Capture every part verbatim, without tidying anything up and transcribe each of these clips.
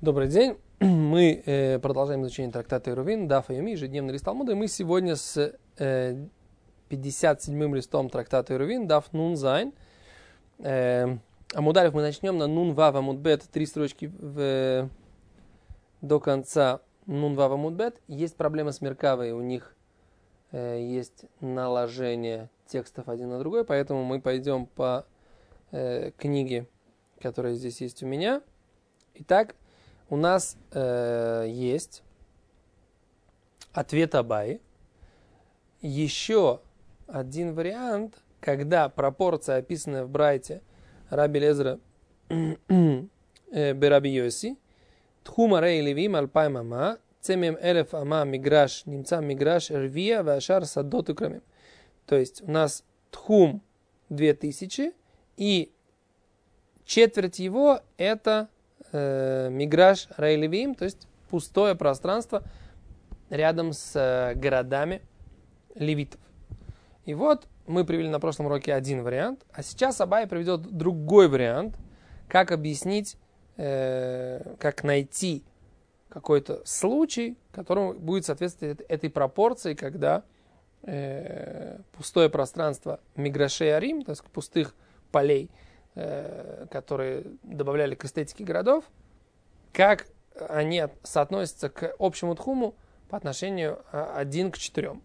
Добрый день. Мы э, продолжаем изучение трактата Эрувин, Даф Йоми, ежедневный лист Талмуда. И мы сегодня с э, пятьдесят седьмым листом трактата Эрувин, Даф Нун Зайн. Э, Амудалев мы начнем на Нун Вав Амуд Бет, три строчки в, до конца Нун Вав Амуд Бет. Есть проблема с Меркавой, у них э, есть наложение текстов один на другой, поэтому мы пойдем по э, книге, которая здесь есть у меня. Итак, у нас э, есть ответ Абай. Еще один вариант, когда пропорция, описанная в Брайте Раби Лезра Бераби Йоси, Тхума Рей Левим Альпай Мама, Цемем Элеф Ама Миграш, Немца Миграш Рвия, Вашар Садот Украмим. То есть у нас Тхум две тысячи, и четверть его это Миграш Рейлевим, то есть пустое пространство рядом с э, городами левитов. И вот мы привели на прошлом уроке один вариант, а сейчас Абай приведет другой вариант, как объяснить, э, как найти какой-то случай, которому будет соответствовать этой пропорции, когда э, пустое пространство Миграшей Арим, то есть пустых полей, которые добавляли к эстетике городов, как они соотносятся к общему тхуму по отношению один к четырем.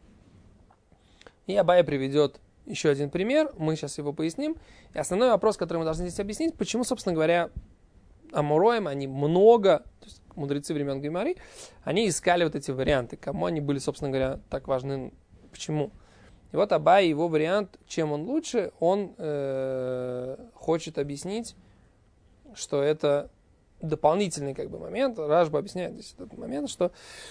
И Абай приведет еще один пример, мы сейчас его поясним. И основной вопрос, который мы должны здесь объяснить, почему, собственно говоря, амуроим, они много, то есть мудрецы времен Гемары, они искали вот эти варианты, кому они были, собственно говоря, так важны, почему. И вот Абай, его вариант, чем он лучше, он э, хочет объяснить, что это дополнительный как бы момент. Рашба объясняет здесь этот момент, что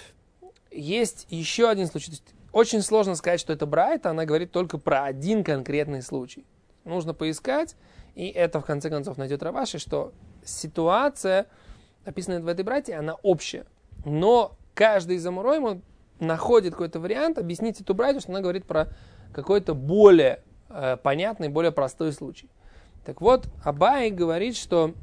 есть еще один случай. То есть очень сложно сказать, что это Брайта, она говорит только про один конкретный случай. Нужно поискать, и это в конце концов найдет Раваши, что ситуация, описанная в этой Брайте, она общая. Но каждый из амуроим, он находит какой-то вариант объяснить эту Брайту, что она говорит про какой-то более э, понятный, более простой случай. Так вот, Абай говорит, что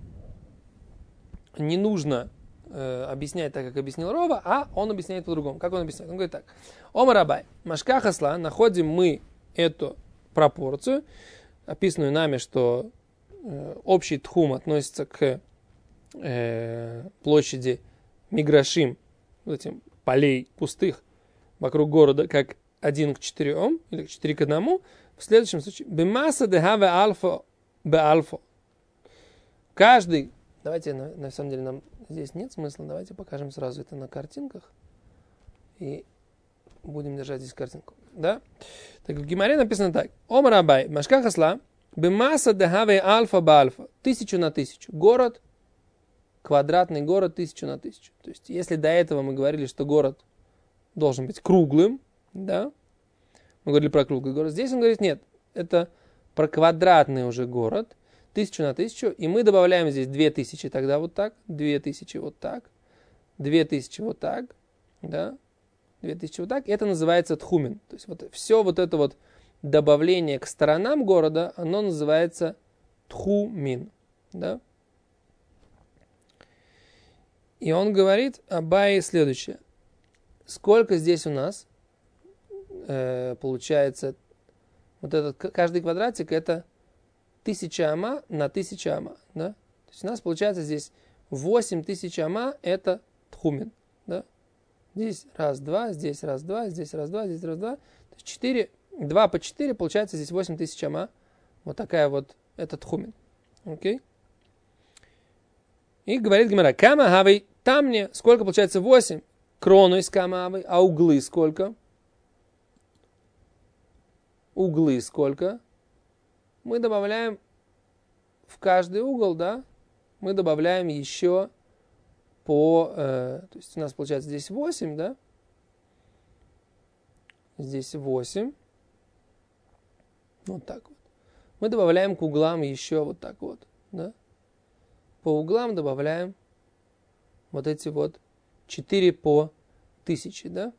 не нужно э, объяснять так, как объяснил Рова, а он объясняет по-другому. Как он объясняет? Он говорит так. Омар Абай, Машка Хасла, находим мы эту пропорцию, описанную нами, что э, общий тхум относится к э, площади Миграшим, этим полей пустых вокруг города, как один к четырем, или четыре к одному, в следующем случае, бемаса дехаве альфа бе альфа. Каждый, давайте, на, на самом деле, нам здесь нет смысла, давайте покажем сразу это на картинках, и будем держать здесь картинку, да? Так, в Гемаре написано так, Омар Абай, Машка Хасла, бемаса дехаве альфа бе альфа, тысячу на тысячу, город, квадратный город, тысячу на тысячу. То есть, если до этого мы говорили, что город должен быть круглым, да, мы говорили про круглый город. Здесь он говорит, нет, это про квадратный уже город, тысячу на тысячу, и мы добавляем здесь две тысячи, тогда вот так, две тысячи вот так, две тысячи вот так, да, две тысячи вот так, и это называется тхумин. То есть вот все вот это вот добавление к сторонам города, оно называется тхумин, да. И он говорит Абай следующее. Сколько здесь у нас э, получается, вот этот каждый квадратик это тысяча ама на тысяча ама, да? То есть у нас получается здесь восемь тысяч ама это тхумин, да? Здесь раз, два, здесь раз, два, здесь раз, два, здесь раз, два. То есть четыре, два по четыре получается здесь восемь тысяч ама. Вот такая вот, это тхумин. Окей? И говорит Гемара, кама хавей, там мне, сколько получается восемь? Крону из камавы, а углы сколько? Углы сколько? Мы добавляем в каждый угол, да? Мы добавляем еще по... Э, то есть у нас получается здесь восемь, да? Здесь восемь. Вот так вот. Мы добавляем к углам еще вот так вот, да? По углам добавляем вот эти вот четыре по тысяче, да?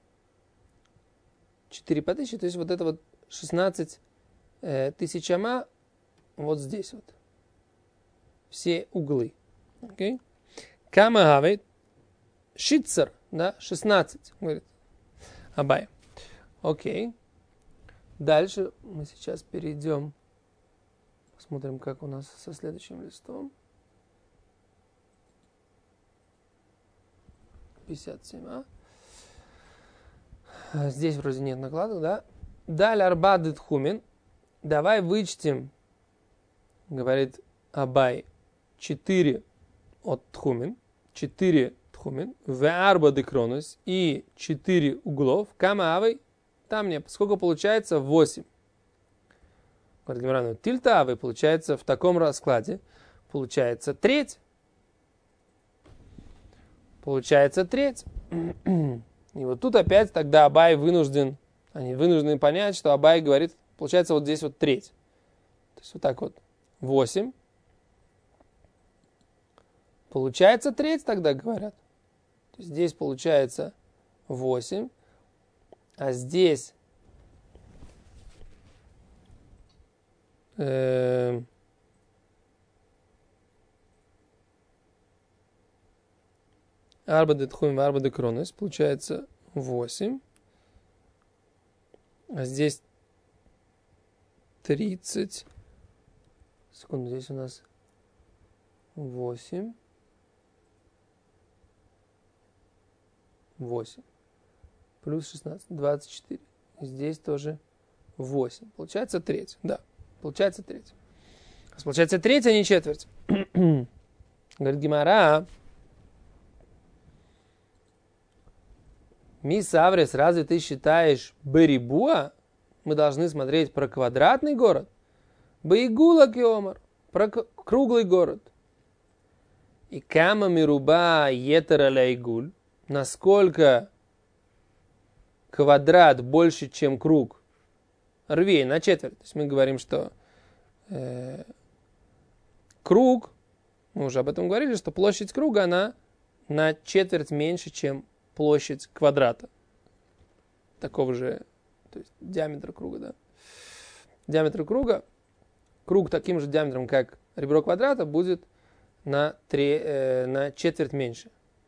четыре по тысяче, то есть вот это вот шестнадцать э, тысяч ама вот здесь вот. Все углы. Okay? Камагавей шитцер, да, шестнадцать, говорит Абай. Окей. Дальше мы сейчас перейдем. Посмотрим, как у нас со следующим листом. пятьдесят семь, а? Здесь вроде нет накладок, да? Даль арбадит хумин. Давай вычтем, говорит Абай, четыре от тхумин, четыре тхумин, в арба декронус и четыре углов, кама авой, там нет, сколько получается? восемь. Говорит Гемара, ну тильта авой получается в таком раскладе, получается треть. Получается треть. И вот тут опять тогда Абай вынужден, они вынуждены понять, что Абай говорит, получается вот здесь вот треть. То есть вот так вот восемь. Получается треть тогда, говорят. То есть здесь получается восемь, а здесь э, арба де тхумим, арба де кронос, получается восемь, а здесь тридцать. Секунду, здесь у нас восемь. восемь. Плюс шестнадцать. двадцать четыре. Здесь тоже восемь. Получается треть. Да. Получается треть. Получается треть, а не четверть. Говорит Гемара. Мисс Аврес, разве ты считаешь Берибуа? Мы должны смотреть про квадратный город. Баигула киомар. Про круглый город. И кама мируба етера ляйгуль. Насколько квадрат больше, чем круг, рвей на четверть. То есть мы говорим, что э, круг, мы уже об этом говорили, что площадь круга, она на четверть меньше, чем площадь квадрата. Такого же, то есть диаметр круга, да. Диаметр круга, круг таким же диаметром, как ребро квадрата, будет на, три, э, на четверть меньше.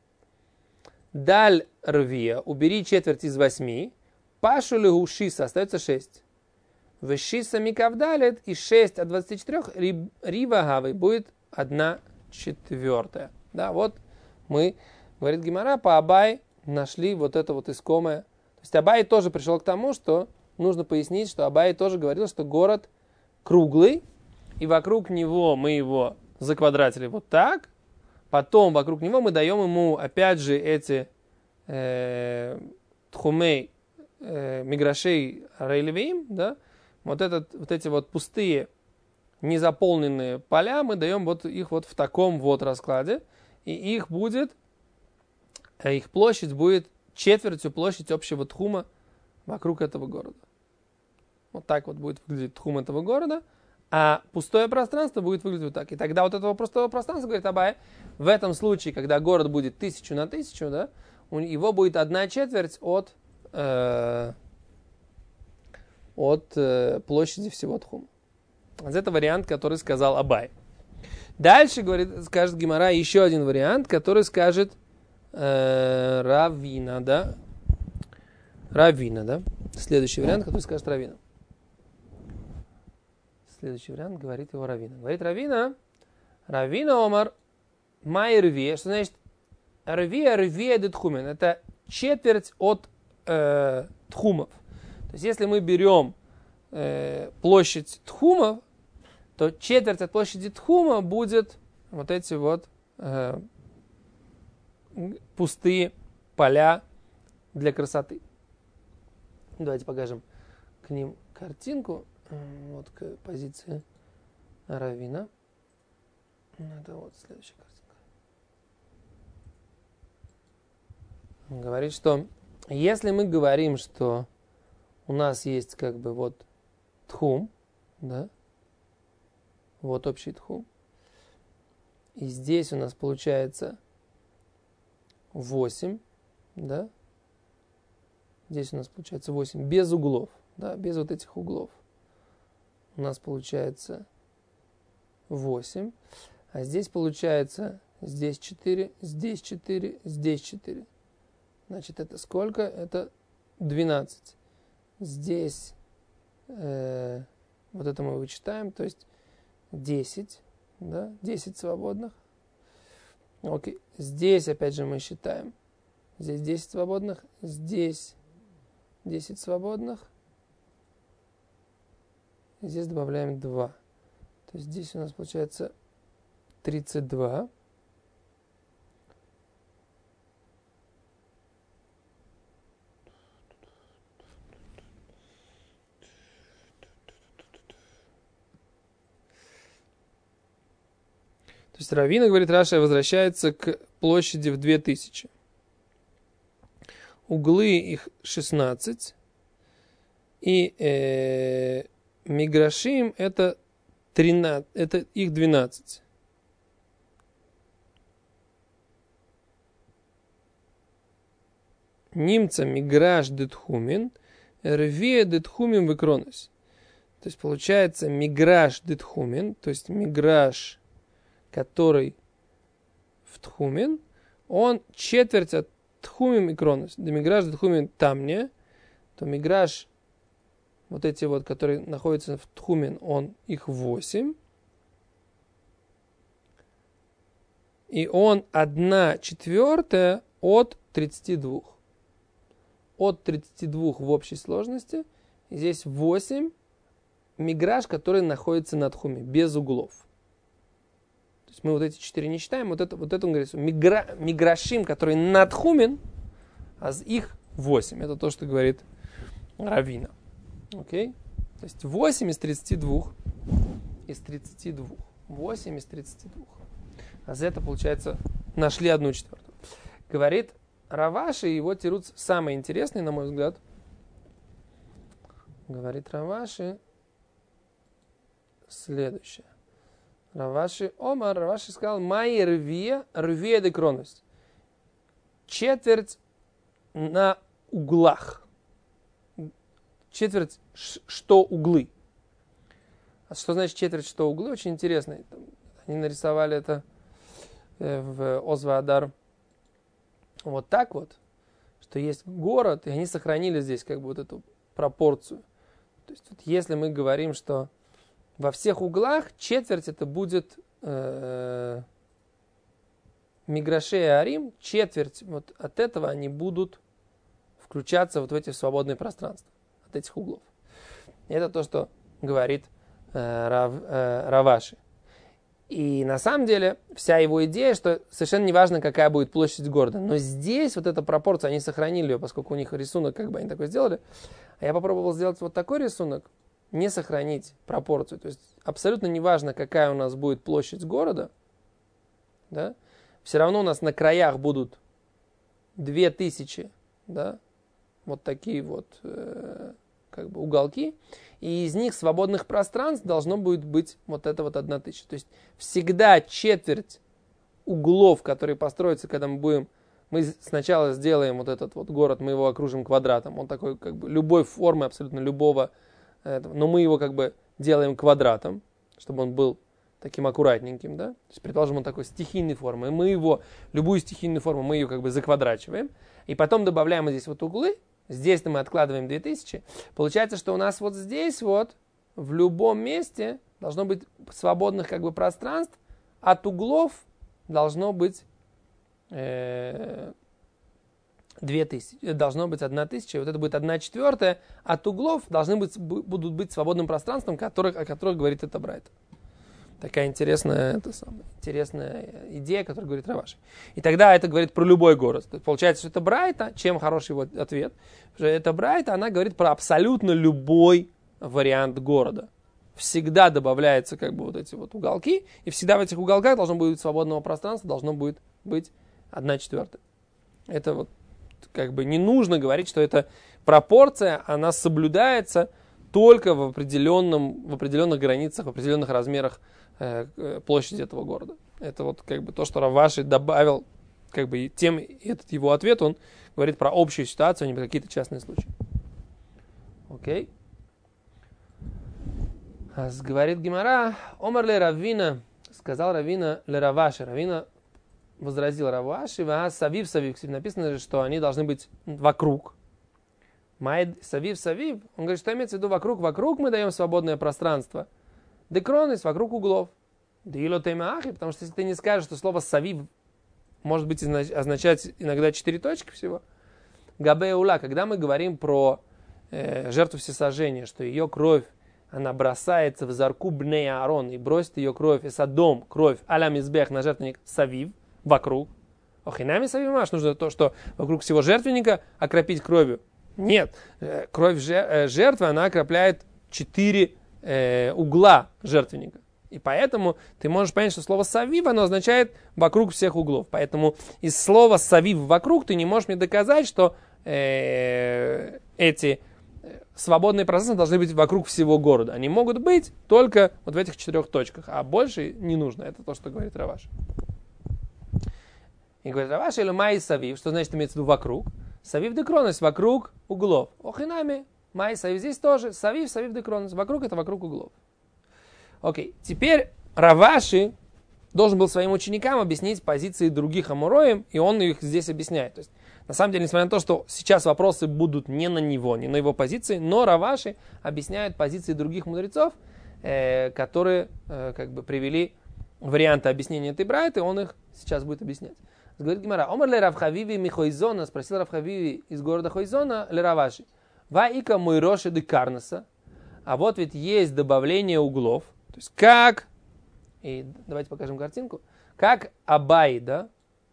Даль рвия, убери четверть из восьми, пашу лигу шиса, остается шесть. В шиса микавдалет, и шесть от двадцати четырёх ривагавы будет одна четвертая. Да, вот мы, говорит Гемара, по Абай нашли вот это вот искомое. То есть Абай тоже пришел к тому, что нужно пояснить, что Абай тоже говорил, что город круглый, и вокруг него мы его заквадратили вот так. Потом вокруг него мы даем ему, опять же, эти э, тхумей, э, миграшей рейлевим, да, вот, этот, вот эти вот пустые, незаполненные поля, мы даем вот их вот в таком вот раскладе, и их будет, их площадь будет четвертью площадь общего тхума вокруг этого города. Вот так вот будет выглядеть тхум этого города. А пустое пространство будет выглядеть вот так. И тогда вот этого пустого пространства, говорит Абай, в этом случае, когда город будет тысячу на тысячу, да, у его будет одна четверть от, э, от э, площади всего тхума. Это вариант, который сказал Абай. Дальше, говорит, скажет Гемара, еще один вариант, который скажет э, Равина, да? Равина, да? Следующий вариант, который скажет Равина. Следующий вариант говорит его Равина. Говорит Равина, Равина Омар, май рви. Что значит рви, рви де тхумен? Это четверть от э, тхумов. То есть если мы берем э, площадь тхумов, то четверть от площади тхума будет вот эти вот э, пустые поля для красоты. Давайте покажем к ним картинку. Вот к позиции Равина. Это вот следующая картинка. Он говорит, что если мы говорим, что у нас есть как бы вот тхум, да, вот общий тхум, и здесь у нас получается восемь, да, здесь у нас получается восемь без углов, да, без вот этих углов. У нас получается восемь, а здесь получается, здесь четыре, здесь четыре, здесь четыре. Значит, это сколько? Это двенадцать. Здесь э, вот это мы вычитаем, то есть десять, да, десять свободных. Окей. Здесь опять же мы считаем. Здесь десять свободных, здесь десять свободных. Здесь добавляем два. То есть здесь у нас получается тридцать два. То есть Равина, говорит Раша, возвращается к площади в две тысячи. Углы их шестнадцать. И э, миграшим это, тринадцать, это их двенадцать. Нимца миграш детхумин, рве детхумин выкронус. То есть получается миграш детхумин, то есть миграш, который в тхумин, он четверть от тхумин и кронус. Да миграш детхумин тамне, то миграш, вот эти вот, которые находятся в тхумин, он их восемь. И он одна четвертая от тридцати двух. От тридцати двух в общей сложности. И здесь восемь миграш, который находится на тхуме, без углов. То есть мы вот эти четыре не считаем. Вот это, вот это он говорит, мигра, миграшим, который над тхумен, а их восемь. Это то, что говорит Равина. Окей? То есть восемь из тридцати двух. Из тридцати двух. восемь из тридцати двух. А за это, получается, нашли одну четвертую. Говорит Раваши, и его тирут самый интересный, на мой взгляд. Говорит Раваши следующее. Раваши Омар, Раваши сказал, май рве, рве декронус. Четверть на углах. Четверть, что углы. А что значит четверть, что углы? Очень интересно. Они нарисовали это в Озваадар вот так вот, что есть город, и они сохранили здесь как бы вот эту пропорцию. То есть вот если мы говорим, что во всех углах четверть это будет э, миграшей и арим, четверть вот от этого они будут включаться вот в эти свободные пространства, от этих углов. И это то, что говорит э, Рав, э, Раваши. И на самом деле вся его идея, что совершенно не важно, какая будет площадь города. Но здесь вот эта пропорция, они сохранили ее, поскольку у них рисунок, как бы они такой сделали. А я попробовал сделать вот такой рисунок, не сохранить пропорцию. То есть абсолютно не важно, какая у нас будет площадь города. Да? Все равно у нас на краях будут две тысячи, да? Вот такие вот э, как бы уголки. И из них свободных пространств должно будет быть вот это вот одна тысяча. То есть всегда четверть углов, которые построятся, когда мы будем... Мы сначала сделаем вот этот вот город, мы его окружим квадратом. Он такой как бы любой формы, абсолютно любого. Этого, но мы его как бы делаем квадратом, чтобы он был таким аккуратненьким, да? То есть, предположим, он такой стихийной формы. И мы его, любую стихийную форму, мы ее как бы заквадрачиваем. И потом добавляем здесь вот углы. Здесь мы откладываем две тысячи. Получается, что у нас вот здесь вот, в любом месте, должно быть свободных как бы пространств. От углов должно быть э, две тысячи. Должно быть одна тысяча. Вот это будет одна четвертая. От углов должны быть, будут быть свободным пространством, которых, о которых говорит это Брайта. Такая интересная, это самое, интересная идея, которую говорит Раваши. И тогда это говорит про любой город. То есть получается, что это Брайта, чем хороший его ответ, что это Брайта, она говорит про абсолютно любой вариант города. Всегда добавляются как бы вот эти вот уголки, и всегда в этих уголках должно быть свободного пространства, должно будет быть одна четвертая. Это вот как бы не нужно говорить, что эта пропорция, она соблюдается только в, определенном, в определенных границах, в определенных размерах площади этого города. Это вот как бы то, что Раваши добавил, как бы тем, этот его ответ, он говорит про общую ситуацию, а не про какие-то частные случаи. Окей. Говорит Гемара, Омар ле Равина, сказал Равина ле Раваши. Равина возразил Рав Аши, ва савив савив, кстати, написано, что они должны быть вокруг. Майд савив савив, он говорит, что имеется в виду вокруг, вокруг мы даем свободное пространство. Декронис вокруг углов. Дило теймаахи, потому что если ты не скажешь, что слово савив может быть означать иногда четыре точки всего. Габеула, когда мы говорим про э, жертву всесожжения, что ее кровь, она бросается в зарку бней Аарон и бросит ее кровь, и садом, кровь, аля мизбех на жертвенник савив, вокруг. Охинами савив маш, нужно то, что вокруг всего жертвенника окропить кровью. Нет, э, кровь жертвы, она окропляет четыре э, угла жертвенника. И поэтому ты можешь понять, что слово «савив» оно означает «вокруг всех углов». Поэтому из слова «савив» «вокруг» ты не можешь мне доказать, что э, эти свободные пространства должны быть вокруг всего города. Они могут быть только вот в этих четырех точках, а больше не нужно. Это то, что говорит Рав Аши. И говорит Рав Аши, или «май савив», что значит имеется в виду «вокруг». «Савив декронос» вокруг углов. Охинами, «май савив» здесь тоже. «Савив», «савив декронос». Вокруг это вокруг углов. Окей, теперь Рав Аши должен был своим ученикам объяснить позиции других амуроим, и он их здесь объясняет. То есть, на самом деле, несмотря на то, что сейчас вопросы будут не на него, не на его позиции, но Рав Аши объясняет позиции других мудрецов, э, которые э, как бы привели варианты объяснения этой брайты, он их сейчас будет объяснять. Говорит Гемара, Омар ле Рав Хавиви ми Хойзона, спросил Рав Хавиви из города Хойзона, ле Рав Аши, ва ика мой роши де карнаса, а вот ведь есть добавление углов. То есть как, и давайте покажем картинку, как Абай, да,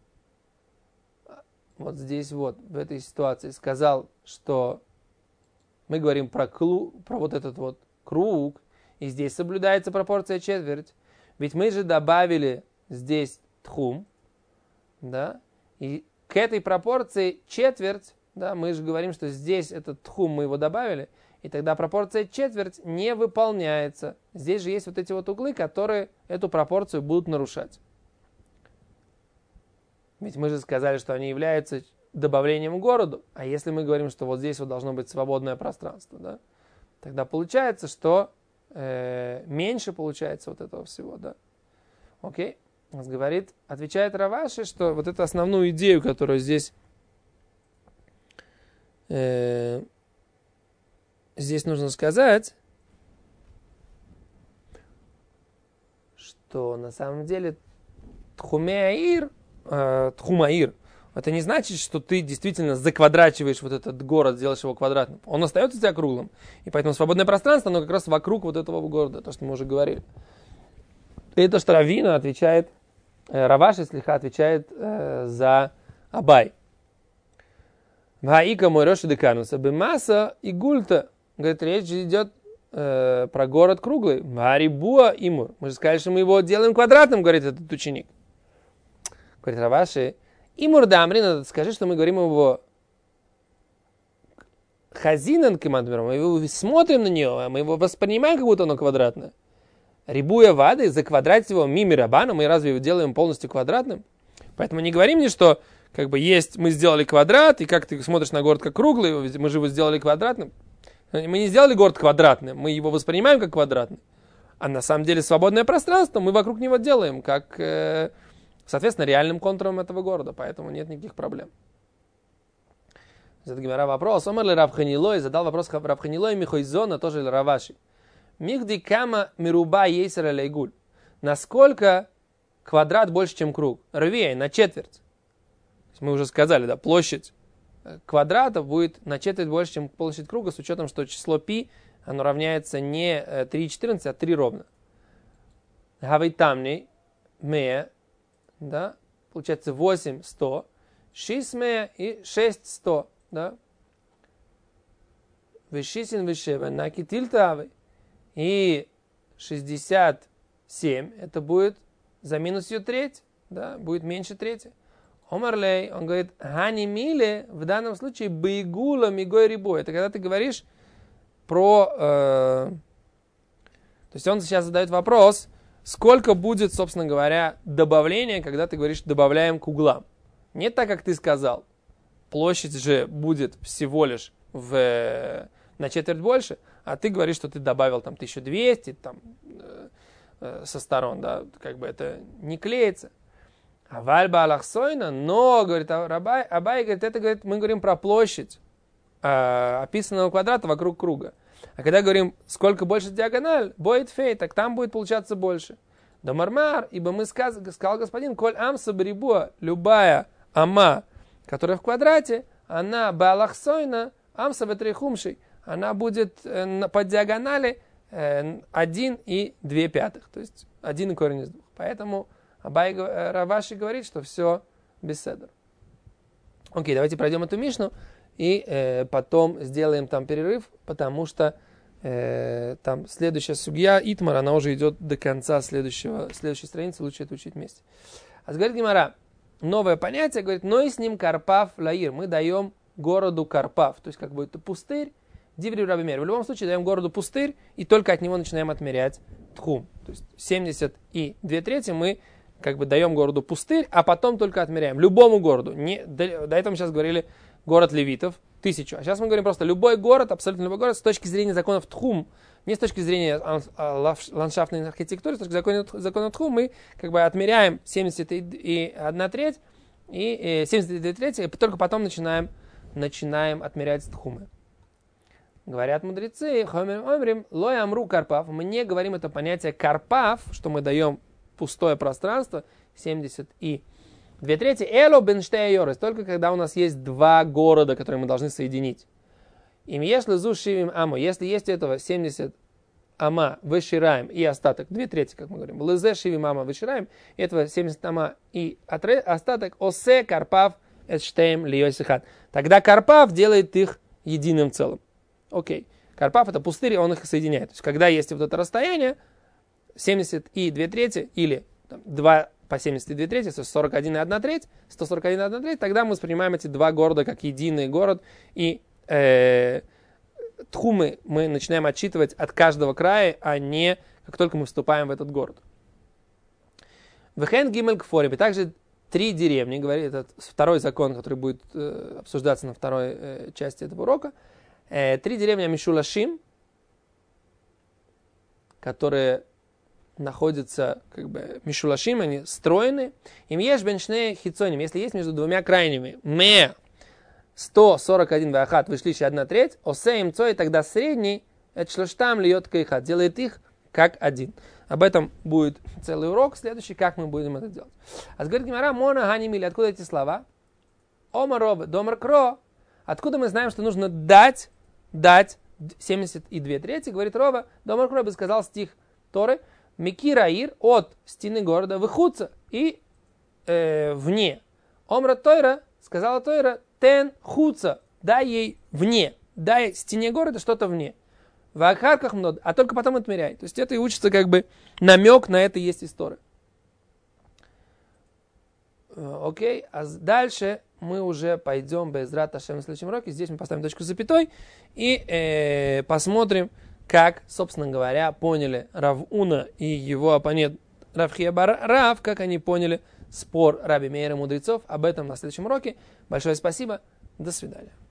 вот здесь вот, в этой ситуации сказал, что мы говорим про, клу, про вот этот вот круг, и здесь соблюдается пропорция четверть, ведь мы же добавили здесь тхум, да, и к этой пропорции четверть, да, мы же говорим, что здесь этот тхум мы его добавили, и тогда пропорция четверть не выполняется. Здесь же есть вот эти вот углы, которые эту пропорцию будут нарушать. Ведь мы же сказали, что они являются добавлением к городу. А если мы говорим, что вот здесь вот должно быть свободное пространство, да, тогда получается, что э, меньше получается вот этого всего. Да. Окей. Он говорит, отвечает Рав Аши, что вот эту основную идею, которую здесь... Э, Здесь нужно сказать, что на самом деле тхумеаир, э, тхумаир, это не значит, что ты действительно заквадрачиваешь вот этот город, делаешь его квадратным. Он остается у тебя круглым. И поэтому свободное пространство, оно как раз вокруг вот этого города, то, что мы уже говорили. И то, что Равина отвечает, э, Рав Аши слегка отвечает э, за Абай. Ваика мой роши декануса бемаса и гульта. Говорит, речь идет э, про город круглый. Марибуа имур. Мы же сказали, что мы его делаем квадратным, говорит этот ученик. Говорит Рав Аши, имур дамрин, скажи, что мы говорим его хазинан кемадмером, мы его смотрим на него, мы его воспринимаем, как будто оно квадратное. Рибуя вады, заквадратить его мими рабану, мы разве его делаем полностью квадратным? Поэтому не говори мне, что как бы есть, мы сделали квадрат, и как ты смотришь на город как круглый, мы же его сделали квадратным. Мы не сделали город квадратным, мы его воспринимаем как квадратный. А на самом деле свободное пространство мы вокруг него делаем, как, э, соответственно, реальным контуром этого города. Поэтому нет никаких проблем. Задал Гемара вопрос. Омар ли Рав Ханилой, задал вопрос Рав Ханилой Михойзона, тоже ли Рав Аши. Михди кама мируба ейсера лейгуль. Насколько квадрат больше, чем круг? Рвей, на четверть. Мы уже сказали, да, площадь квадрата будет на четверть больше, чем площадь круга, с учетом, что число π, оно равняется не три и четырнадцать, а три ровно. Гавайтамни, мея, да, получается восемь сто, шесть мея и шесть сто, да. Вешисин вешева, накитильтавы. И шестьдесят семь, это будет за минус ее треть, да, будет меньше трети. Омарлей, он говорит, хани миле, в данном случае бейгула мигой рибой. Это когда ты говоришь про... Э, то есть он сейчас задает вопрос, сколько будет, собственно говоря, добавление, когда ты говоришь добавляем к углам. Не так, как ты сказал. Площадь же будет всего лишь в, на четверть больше, а ты говоришь, что ты добавил там тысячу двести там, э, э, со сторон, да, как бы это не клеится. А вальба алахсойна, но, говорит Абай, Абай, говорит, это, говорит, мы говорим про площадь э, описанного квадрата вокруг круга. А когда говорим, сколько больше диагональ, будет фей, так там будет получаться больше. Да мармар, ибо мы сказ, сказал господин, коль амса барибуа, любая ама, которая в квадрате, она балахсойна, амса ветрейхумшей, она будет э, по диагонали э, один и две пятых, то есть один и корень из двух. Поэтому Абай Раваши говорит, что все беседер. Окей, давайте пройдем эту мишну и э, потом сделаем там перерыв, потому что э, там следующая сугья Итмар, она уже идет до конца следующего, следующей страницы, лучше это учить вместе. А говорит Гемара, новое понятие, говорит, но и с ним Карпав Лаир, мы даем городу Карпав, то есть как бы это пустырь, Диври Раби Мейр. В любом случае даем городу пустырь и только от него начинаем отмерять тхум. То есть семьдесят и две трети мы как бы даем городу пустырь, а потом только отмеряем. Любому городу. Не, до, до этого мы сейчас говорили город левитов, тысячу. А сейчас мы говорим просто любой город, абсолютно любой город, с точки зрения законов тхум, не с точки зрения ландшафтной архитектуры, с точки зрения законов тхум, мы как бы отмеряем семьдесят и одна треть, и семьдесят две трети, и только потом начинаем, начинаем отмерять тхумы. Говорят мудрецы, лой амру карпав, мы не говорим это понятие карпав, что мы даем пустое пространство, семьдесят и две трети, эло бенштея йорес, только когда у нас есть два города, которые мы должны соединить. Им если зу шивим амо, если есть у этого семьдесят ама вышираем и остаток, две трети, как мы говорим, лызе шивим ама вышираем, этого семьдесят ама и остаток, осе карпав эштейм льёсихат. Тогда карпав делает их единым целым. Окей. Карпав это пустырь, он их соединяет. То есть, когда есть вот это расстояние, семьдесят и две трети, или там, два по семьдесят и две трети, то есть сорок один и одна треть, сто сорок один и одна треть, тогда мы воспринимаем эти два города как единый город, и э, тхумы мы начинаем отсчитывать от каждого края, а не как только мы вступаем в этот город. Вехен гимель кфорим, и также три деревни, говорит этот второй закон, который будет э, обсуждаться на второй э, части этого урока. Э, три деревни Мишулашим, которые находятся, как бы, Мишулашим, они стройны. Им ешь беншне хитсоним, если есть между двумя крайними, ме сто сорок один вахат, вышли еще одна треть, осе им цой, тогда средний, это шлоштам льет кайхат, делает их как один. Об этом будет целый урок следующий, как мы будем это делать. А говорит Гемара, мона ганимили, откуда эти слова? Омаров, домар кро, откуда мы знаем, что нужно дать, дать семьдесят и две трети, говорит Рова, домар кро бы сказал стих Торы, Микираир от стены города выхудца и э, вне. Омра Тойра, сказала Тойра, тен хуца, дай ей вне, дай стене города что-то вне. В Ахарках мнод, а только потом отмеряй. То есть это и учится как бы намек на это есть история. Окей, а дальше мы уже пойдем без рата Ашем в следующем уроке. Здесь мы поставим точку с запятой и э, посмотрим, как, собственно говоря, поняли Рав Уна и его оппонент Рав Хия бар Рав, как они поняли спор Раби Мейра мудрецов. Об этом на следующем уроке. Большое спасибо. До свидания.